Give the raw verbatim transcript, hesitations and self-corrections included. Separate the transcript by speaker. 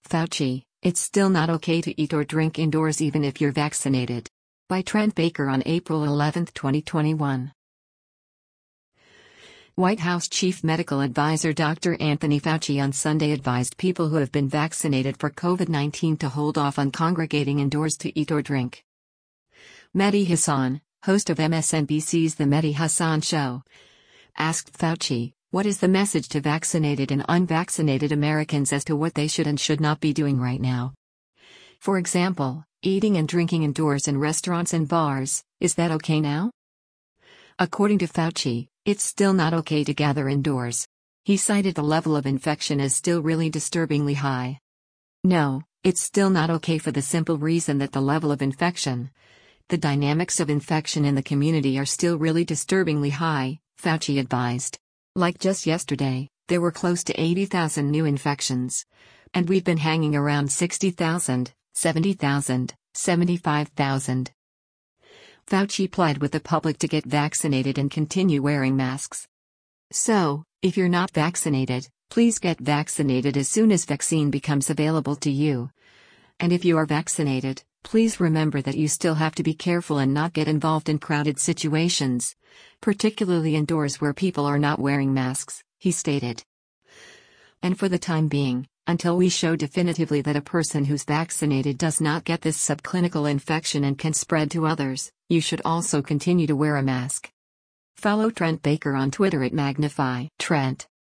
Speaker 1: Fauci, it's still not okay to eat or drink indoors even if you're vaccinated. By Trent Baker on April eleventh, twenty twenty-one. White House Chief Medical Advisor Doctor Anthony Fauci on Sunday advised people who have been vaccinated for COVID nineteen to hold off on congregating indoors to eat or drink. Mehdi Hasan, host of M S N B C's The Mehdi Hasan Show, asked Fauci, what is the message to vaccinated and unvaccinated Americans as to what they should and should not be doing right now? For example, eating and drinking indoors in restaurants and bars, is that okay now? According to Fauci, it's still not okay to gather indoors. He cited the level of infection as still really disturbingly high. No, it's still not okay for the simple reason that the level of infection, the dynamics of infection in the community are still really disturbingly high, Fauci advised. Like just yesterday, there were close to eighty thousand new infections. And we've been hanging around sixty thousand, seventy thousand, seventy-five thousand. Fauci plied with the public to get vaccinated and continue wearing masks. So, if you're not vaccinated, please get vaccinated as soon as vaccine becomes available to you. And if you are vaccinated, please remember that you still have to be careful and not get involved in crowded situations, particularly indoors where people are not wearing masks, he stated. And for the time being, until we show definitively that a person who's vaccinated does not get this subclinical infection and can spread to others, you should also continue to wear a mask. Follow Trent Baker on Twitter at Magnify Trent.